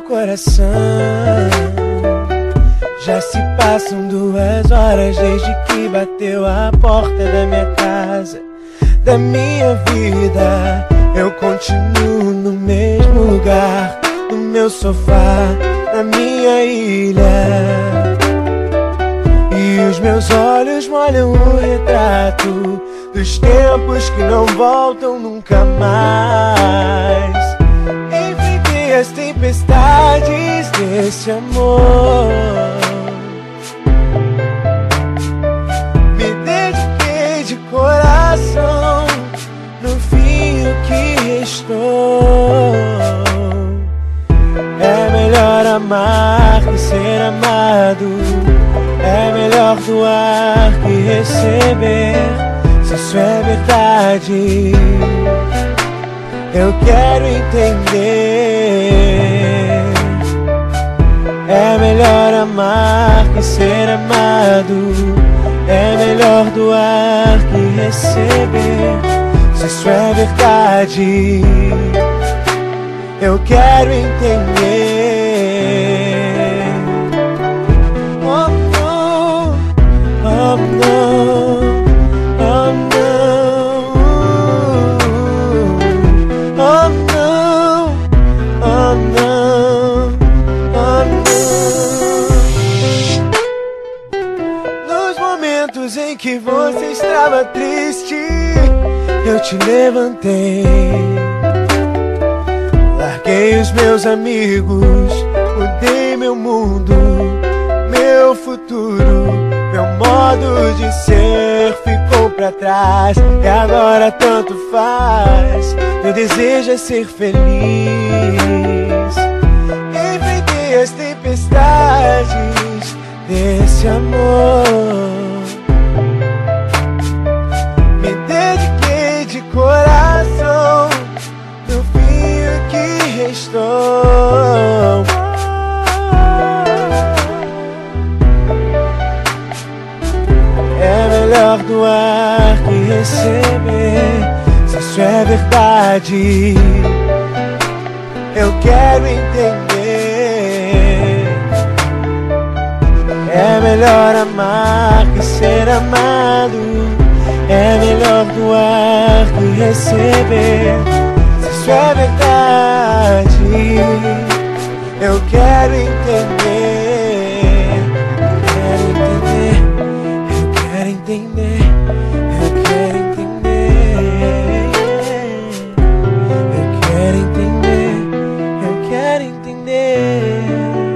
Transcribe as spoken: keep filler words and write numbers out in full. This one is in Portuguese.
coração. Já se passam duas horas desde que bateu a porta da minha casa, da minha vida. Eu continuo no mesmo lugar, no meu sofá, na minha ilha. E os meus olhos molham o retrato dos tempos que não voltam nunca mais. Enfrentei as tempestades desse amor, me dediquei de coração. No fim o que restou, é melhor amar que ser amado, é melhor doar que receber. Se isso é verdade, eu quero entender. É melhor amar que ser amado, é melhor doar que receber. Se isso é verdade, eu quero entender. Oh no, oh no, oh no, oh no, oh no, oh no. Nos momentos em que você estava triste, eu te levantei. Larguei os meus amigos, mudei meu mundo, meu futuro, meu modo de ser ficou pra trás. E agora tanto faz, meu desejo é ser feliz. Enfrentei as tempestades desse amor, me dediquei de coração. No fim o que restou, é melhor doar que receber. Se isso é verdade, eu quero entender. É melhor amar que ser amado, é melhor doar que receber. Se isso é verdade, eu quero entender. Eu quero entender, eu quero entender, eu quero entender, eu quero entender, eu quero entender.